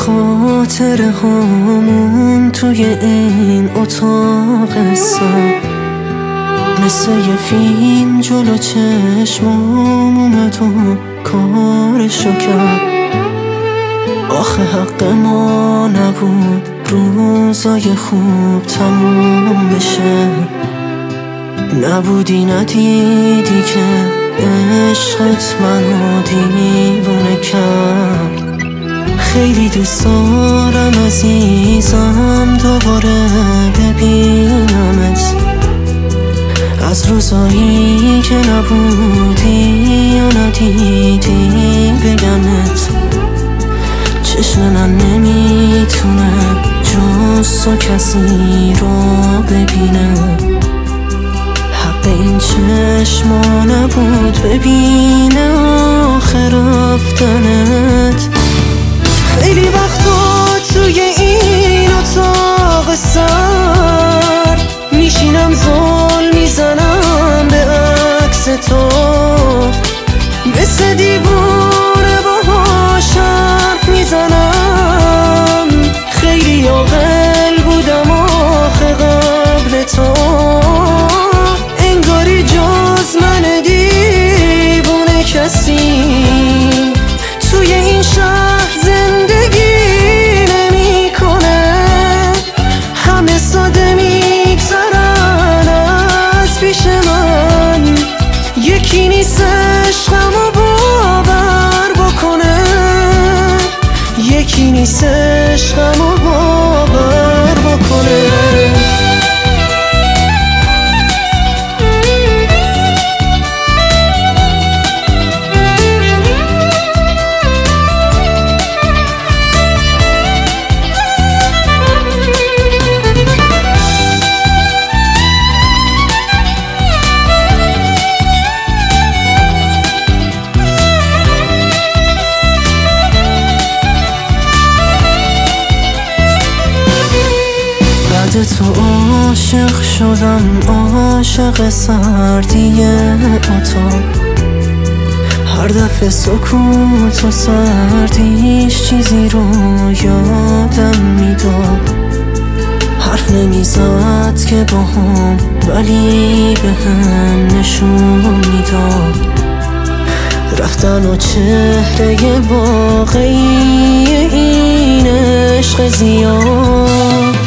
خاطره هامون توی این اتاق سر مثل یه فیلم جلو چشمام اومد و کارشو کرد. آخه حق ما نبود روزای خوب تموم بشه. نبودی ندیدی که عشقت منو دیوونه کرد. خیلی دوست دارم عزیزم دوباره ببینمت، از روزایی که نبودی یا ندیدی بگمت. چشم من نمیتونه جز تو کسی رو ببینه. حق این چشما نبود ببینه آخر رفتنت. خیلی وقتا توی این اتاق سر میشینم زل میزنم به عکس تو، مثل دیوونه باهاش حرف میزنم. خیلی عاقل بودم آخه قبل تو، انگاری جز من دیوونه کسی توی این شهر زندگی نمیکنه. همه ساده میگذرن از پیش من، یکی نیست عشقمو باور بکنه. یکی نیست عشقمو باور بکنه. تو عاشق شدم، عاشق سردی اتاق. هر دفعه سکوت و سردیش چیزی رو یادم میداد. حرف نمیزد که باهم ولی به هم نشون میداد. رفتن و چهره واقعی این عشق زیاد.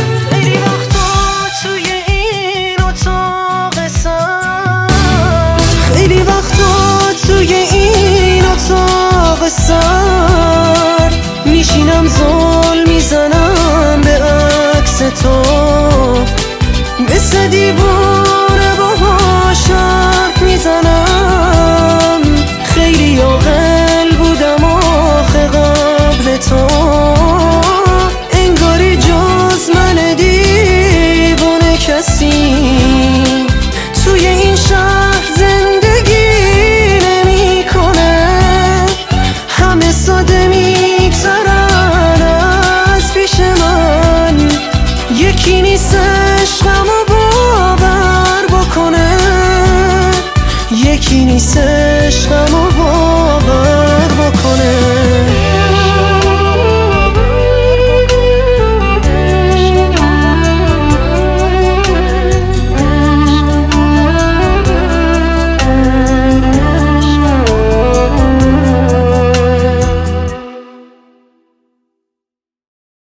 توی این اتاق سر میشینم زل میزنم به عکس تو، مثل دیوونه باهاش حرف میزنم. خیلی عاقل بودم آخه قبل تو، انگاری جز من دیوونه کسی توی این شهر زندگی ساده میگذرن از پیش من. یکی نیست عشقمو باور بکنه. یکی نیست عشقمو